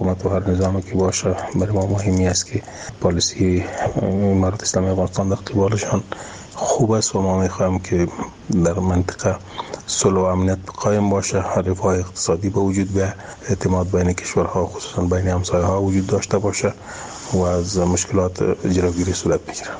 حکومت و هر نظامی که باشه برای ما مهمی است که پالیسی امارت اسلامی افغانستان در قبالشان خوب است و ما میخواهیم که در منطقه صلح و امنیت قایم باشه، رفاه اقتصادی به وجود بیاید، اعتماد بین کشورها خصوصا بین همسایه‌ها وجود داشته باشه و از مشکلات جلوگیری صورت بگیره.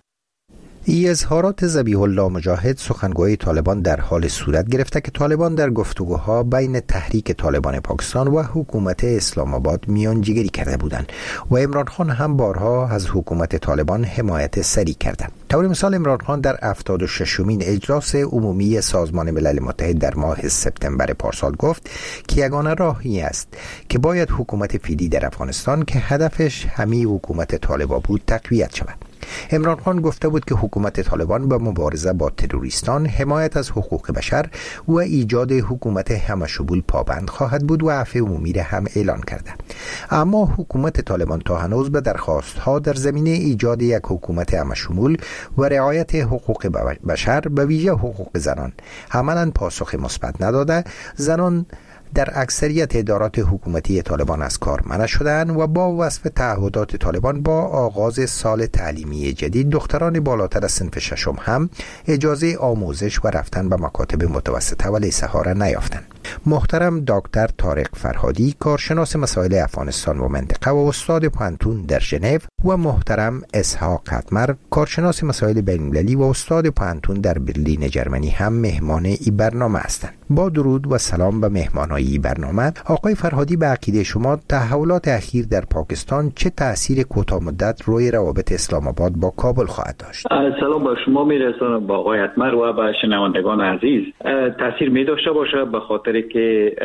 این اظهارات ذبیح الله مجاهد سخنگوی طالبان در حال صورت گرفته که طالبان در گفتگوها بین تحریک طالبان پاکستان و حکومت اسلام آباد میانجیگری کرده بودند و عمران خان هم بارها از حکومت طالبان حمایت سریع کرده. طور مثال عمران خان در 76مین اجلاس عمومی سازمان ملل متحد در ماه سپتامبر پارسال گفت که یگانه راهی است که باید حکومت فعلی در افغانستان که هدفش همین حکومت طالبان بود تقویت شود. عمران خان گفته بود که حکومت طالبان به مبارزه با تروریستان، حمایت از حقوق بشر و ایجاد حکومت همشمول پابند خواهد بود و عفو عمومی را هم اعلان کرده. اما حکومت طالبان تا هنوز به درخواست‌ها در زمینه ایجاد یک حکومت همشمول و رعایت حقوق بشر به ویژه حقوق زنان عملاً پاسخ مثبت نداده. زنان در اکثریت ادارات حکومتی طالبان از کار منع شدند و با وصف تعهدات طالبان با آغاز سال تعلیمی جدید دختران بالاتر از صنف ششم هم اجازه آموزش و رفتن به مکاتب متوسطه و لیسه ها را نیافتند. محترم دکتر طارق فرهادی، کارشناس مسائل افغانستان و منطقه و استاد پانتون در ژنو، و محترم اسحاق قطمر، کارشناس مسائل بین‌المللی و استاد پانتون در برلین جرمنی هم مهمان این برنامه هستند. با درود و سلام به مهمانان این برنامه. آقای فرهادی، به عقیده شما تحولات اخیر در پاکستان چه تأثیر کوتاه مدت روی روابط اسلام آباد با کابل خواهد داشت؟ سلام با شما میرسانم، با آقای قطمر و با شنوندگان عزیز. تأثیر می داشته باشه به خاطر که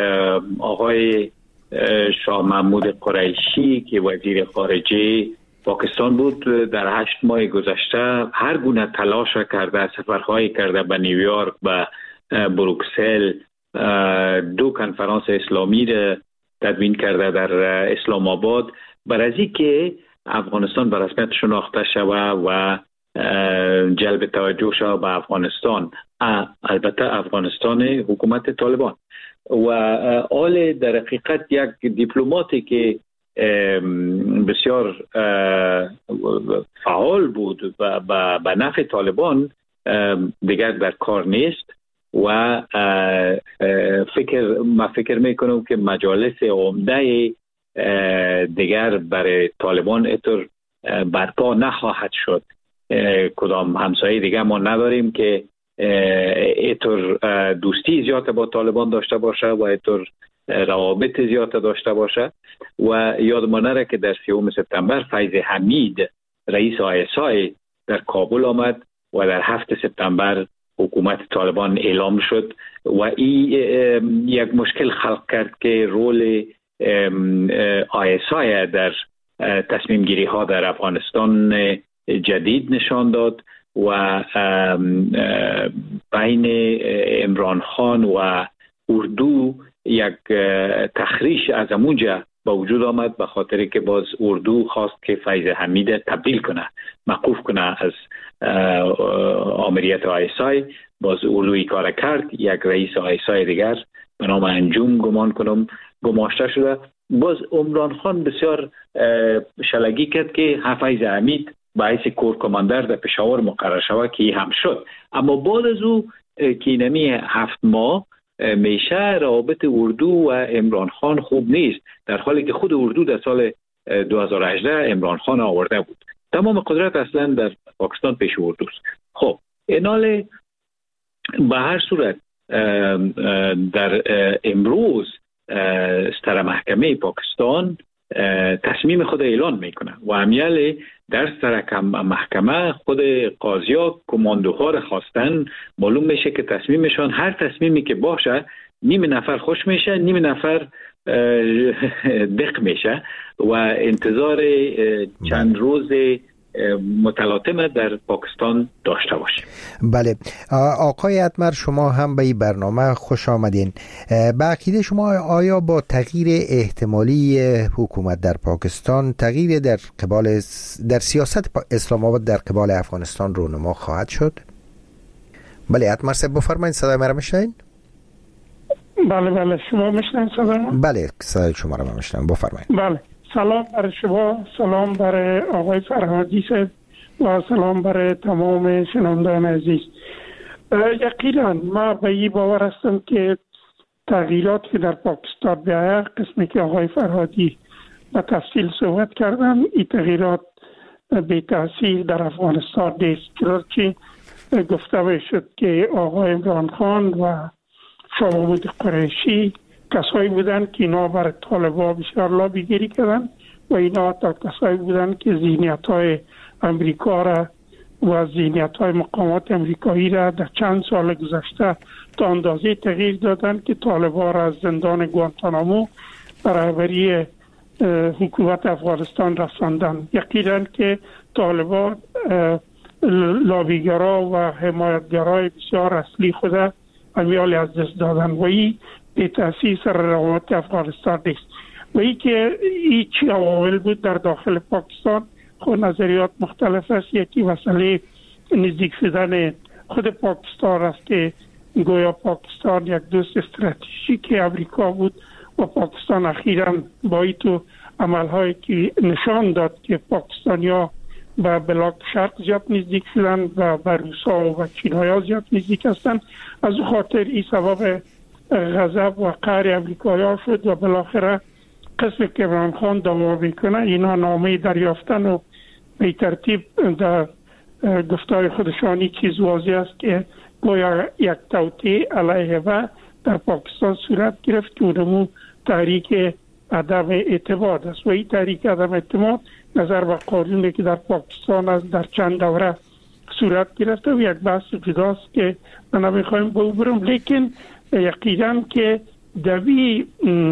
آقای شاه محمود قریشی که وزیر خارجه پاکستان بود در 8 ماه گذشته هر گونه تلاش کرده، سفرهایی کرده به نیویورک، به بروکسل، 2 کنفرانس اسلامی را تدوین کرده در اسلام آباد برای که افغانستان به رسمیت شناخته شود و جلب توجه شود به افغانستان، البته افغانستان حکومت طالبان. و آل در حقیقت یک دیپلماتی که بسیار فعال بود و به نفع طالبان دیگر در کار نیست و فکر میکنم که مجالس عمده دیگر برای طالبان اینطور برپا نخواهد شد. کدام همسایه دیگر ما نداریم که اینطور دوستی زیاد با طالبان داشته باشه و اینطور روابط زیاد داشته باشه. و یادمان نره که در 3 سپتامبر فیض حمید رئیس ISI در کابل آمد و در 7 سپتامبر حکومت طالبان اعلام شد و این یک مشکل خلق کرد که رول ISI در تصمیم گیری ها در افغانستان جدید نشان داد و بین عمران خان و اردو یک تخریش از امونجا با وجود آمد به خاطر که باز اردو خواست که فیض حمید تبدیل کنه، موقوف کنه از آمریت ISI. باز اردوی کار کرد، یک رئیس ISI دیگر به نام انجوم گمان کنم گماشته شده. باز عمران خان بسیار شلگی کرد که فیض حمید باعث کور کماندر در پشاور مقرر شود که هم شد. اما بعد از او که نمی 7 ماه میشه روابط اردو و عمران خان خوب نیست، در حالی که خود اردو در سال 2018 عمران خان آورده بود. تمام قدرت اصلا در پاکستان پیش اردوست. خب اینال به هر صورت در امروز ستر محکمه پاکستان تصمیم خود اعلان میکنه و امیال در ستر محکمه خود قاضیا کماندوها را خواستن. معلوم میشه که تصمیمشان هر تصمیمی که باشه نیم نفر خوش میشه، نیم نفر دق میشه و انتظار چند روز متلاطم در پاکستان داشته باشیم. بله آقای قطمر، شما هم به این برنامه خوش آمدین. به عقیده شما آیا با تغییر احتمالی حکومت در پاکستان تغییر در سیاست اسلام آباد در قبال افغانستان رونما خواهد شد؟ بله قطمر صاحب بفرمایید، صدای مرا میشنوید؟ بله شما میشنن صدا؟ بله صدای شما رو میشنم، بفرمایید. بله، سلام برای شما، سلام برای آقای فرهادی صاحب و سلام برای تمام شنوندگان عزیز. یقینا ما به این باور هستم که تغییرات که در پاکستان بیاید، قسمی که آقای فرهادی به تفصیل صحبت کردن، این تغییرات به تاثیر در افغانستان نیست، که گفته میشد که آقای عمران خان و شاه محمود قریشی کسایی بودن که اینا بر طالبان بسیار لابیگیری کردن و اینا تا کسایی بودن که ذهنیت‌های امریکا را و ذهنیت‌های مقامات امریکایی را در چند سال گذشته تا اندازه تغییر دادن که طالبان را از زندان گوانتانامو برابری حکومت افغانستان رساندن. یقینا که طالبان لابیگرا و حمایتگرای بسیار اصلی خود امیال از دست دادن و این به تأثیر سر روابط افغانستان نیست. و این که این چی عوامل بود در داخل پاکستان، خود نظریات مختلف است. یکی مسئله نزدیک شدن خود پاکستان است که گویا پاکستان یک دوست استراتژیک امریکا بود و پاکستان اخیراً با این تو عملهایی که نشان داد که پاکستانیا به بلاک شرق زیاد نزدیک شدن و به روسا و چینایا زیاد نزدیک هستند. از او خاطر این سبب غضب و قهر امریکایا شد و بالاخره قسم که عمران خان دعوا میکنه اینا نامه دریافتن و به ترتیب در گفتار خودشانی چیز واضح است که گویا یک توطئه علیه و در پاکستان صورت گرفت که اونمو تحریک عدم اعتماد است و این تحریک عدم اعتماد نظر به قانونی که در پاکستان است در چند دوره صورت گرفته و یک بحث جداست که من نمیخوایم به او برم، لیکن یقینا که دوی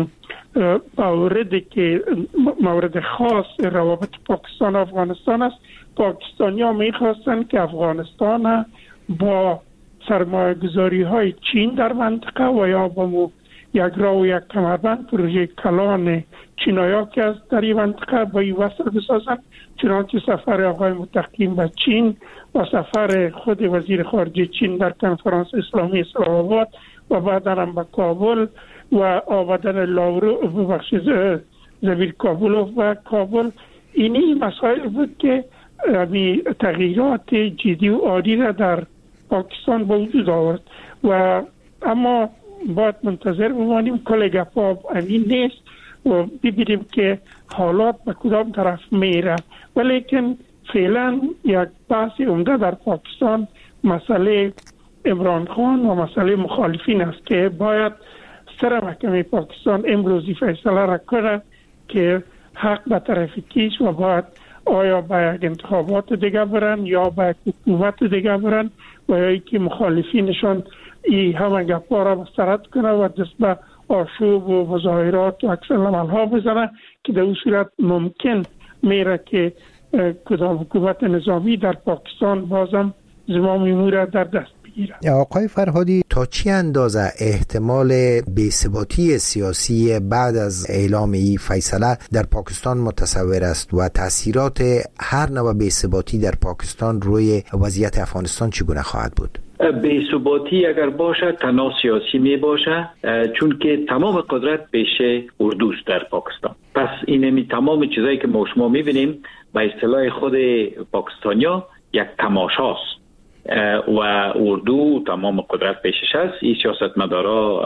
مورد خاص روابط پاکستان و افغانستان است. پاکستانی ها میخواستن که افغانستان با سرمایه گذاری های چین در منطقه و یا با یک راه و یک کمربند پروژه کلان چینایا که است در این منطقه با این وصل بسازن، چنانچه سفر آقای متقیم به چین و سفر خود وزیر خارجه چین در کنفرانس اسلامی اسلام آباد و بعدا هم به کابل و آمدن لاورو زمیر کابل و کابل، اینی مسائل بود که تغییرات جدی و عالی را در پاکستان به وجود آورد و اما باید منتظر بمانیم. کل گپا امین نیست و ببینیم که حالات به کدام طرف میره، ولیکن فعلا یک بحث عمده در پاکستان مسئله عمران خان و مسئله مخالفین است که باید سر محکمه پاکستان امروزی فیصله را کنه که حق به طرف کیست و باید آیا به یک انتخابات دیگه برن یا به حکومت دیگه برن و یا ای که مخالفینشان ای همه گپا را مسترد کنه و دست به آشوب و مظاهرات و اکثر عملها بزنه که در اون صورت ممکن میره که کدام حکومت نظامی در پاکستان بازم زمام امور را در دست بگیره. آقای فرهادی، تا چه اندازه احتمال بی‌ثباتی سیاسی بعد از اعلام این فیصله در پاکستان متصور است و تاثیرات هر نوع بی‌ثباتی در پاکستان روی وضعیت افغانستان چگونه خواهد بود؟ بی‌ثباتی اگر باشه تنها سیاسی می باشه، چون که تمام قدرت پیش اردوست در پاکستان. پس اینمی تمام چیزایی که ما شما می‌بینیم به اصطلاح خود پاکستانیا یک تماشاست و اردو تمام قدرت پیشش است. این سیاستمدارا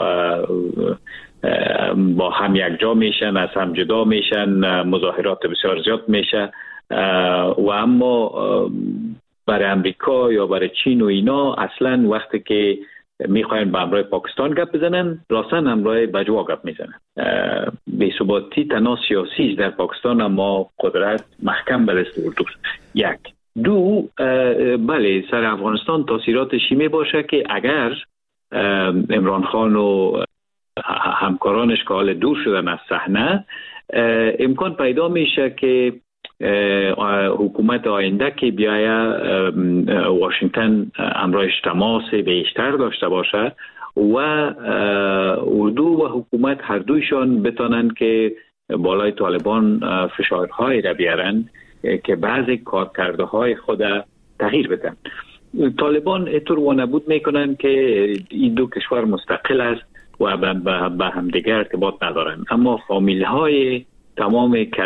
با هم یک جا میشن، از هم جدا میشن، مظاهرات بسیار زیاد میشه و اما برای امریکا یا برای چین و اینا اصلا وقتی که میخواین به همراه پاکستان گپ بزنن راسن همراه بجوا گپ میزنن. بی‌ثباتی تنها سیاسی در پاکستان اما قدرت محکم به دست اردوست. یک. دو، بله سر افغانستان تاثیراتش می باشه که اگر عمران خان و همکارانش که حال دور شدن از صحنه، امکان پیدا میشه که حکومت آینده که بیایه واشنگتن همراهش تماس بیشتر داشته باشه و اردو و حکومت هر دویشان بتانن که بالای طالبان فشارهای را بیارن که بعضی کارکرده های خود تغییر بدن. طالبان اینطور وانبود میکنن که این دو کشور مستقل است و به همدیگر ارتباط ندارن، اما فامیل های تمام